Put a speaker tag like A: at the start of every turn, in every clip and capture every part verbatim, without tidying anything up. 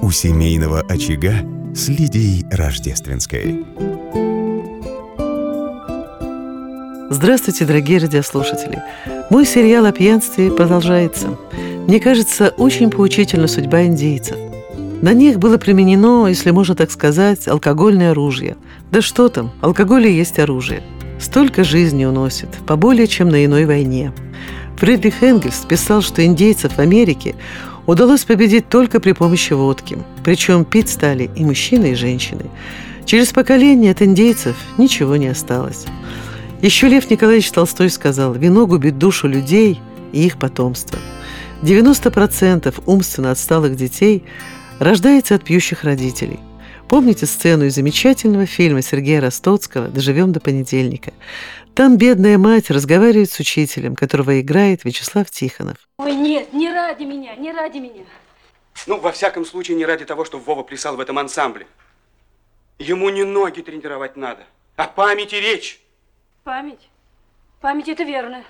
A: У семейного очага с Лидией Рождественской.
B: Здравствуйте, дорогие радиослушатели! Мой сериал о пьянстве продолжается. Мне кажется, очень поучительна судьба индейцев. На них было применено, если можно так сказать, алкогольное оружие. Да что там, алкоголь и есть оружие. Столько жизни уносит, поболее, чем на иной войне. Фридрих Энгельс писал, что индейцев в Америке удалось победить только при помощи водки. Причем пить стали и мужчины, и женщины. Через поколение от индейцев ничего не осталось. Еще Лев Николаевич Толстой сказал: «Вино губит душу людей и их потомство». девяносто процентов умственно отсталых детей рождается от пьющих родителей. Помните сцену из замечательного фильма Сергея Ростоцкого «Доживем до понедельника»? Там бедная мать разговаривает с учителем, которого играет Вячеслав Тихонов.
C: Ой, нет, не ради меня, не ради меня.
D: Ну, во всяком случае, не ради того, что Вова плясал в этом ансамбле. Ему не ноги тренировать надо, а память и речь.
C: Память? Память – это верно.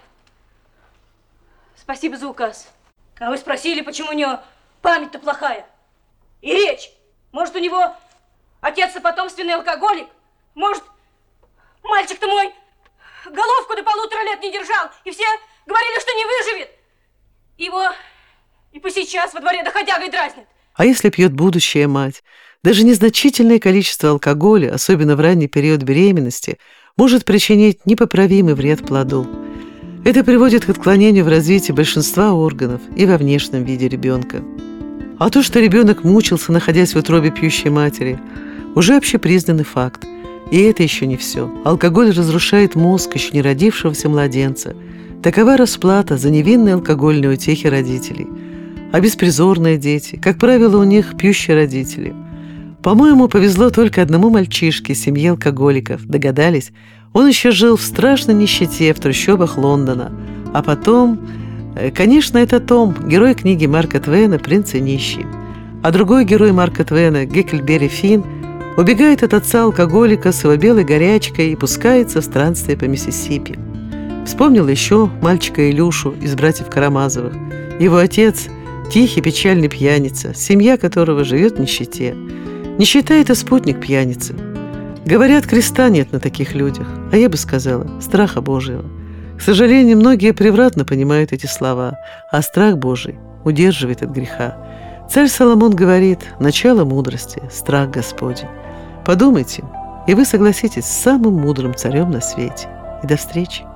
C: Спасибо за указ. А вы спросили, почему у него память-то плохая? И речь? Может, у него отец-то потомственный алкоголик? Может, мальчик-то мой головку до полутора лет не держал, и все говорили, что не выживет? Его и по сейчас во дворе доходягой дразнят.
B: А если пьет будущая мать? Даже незначительное количество алкоголя, особенно в ранний период беременности, может причинить непоправимый вред плоду. Это приводит к отклонению в развитии большинства органов и во внешнем виде ребенка. А то, что ребенок мучился, находясь в утробе пьющей матери, уже общепризнанный факт. И это еще не все. Алкоголь разрушает мозг еще не родившегося младенца. Такова расплата за невинные алкогольные утехи родителей. А беспризорные дети, как правило, у них пьющие родители. По-моему, повезло только одному мальчишке из семьи алкоголиков. Догадались? Он еще жил в страшной нищете в трущобах Лондона. А потом... Конечно, это Том, герой книги Марка Твена «Принц и нищий». А другой герой Марка Твена, Гекльберри Финн, убегает от отца-алкоголика с его белой горячкой и пускается в странствие по Миссисипи. Вспомнил еще мальчика Илюшу из «Братьев Карамазовых». Его отец – тихий, печальный пьяница, семья которого живет в нищете. Нищета – это спутник пьяницы. Говорят, креста нет на таких людях, а я бы сказала, страха Божьего. К сожалению, многие превратно понимают эти слова, а страх Божий удерживает от греха. Царь Соломон говорит: начало мудрости – страх Господень. Подумайте, и вы согласитесь с самым мудрым царем на свете. И до встречи!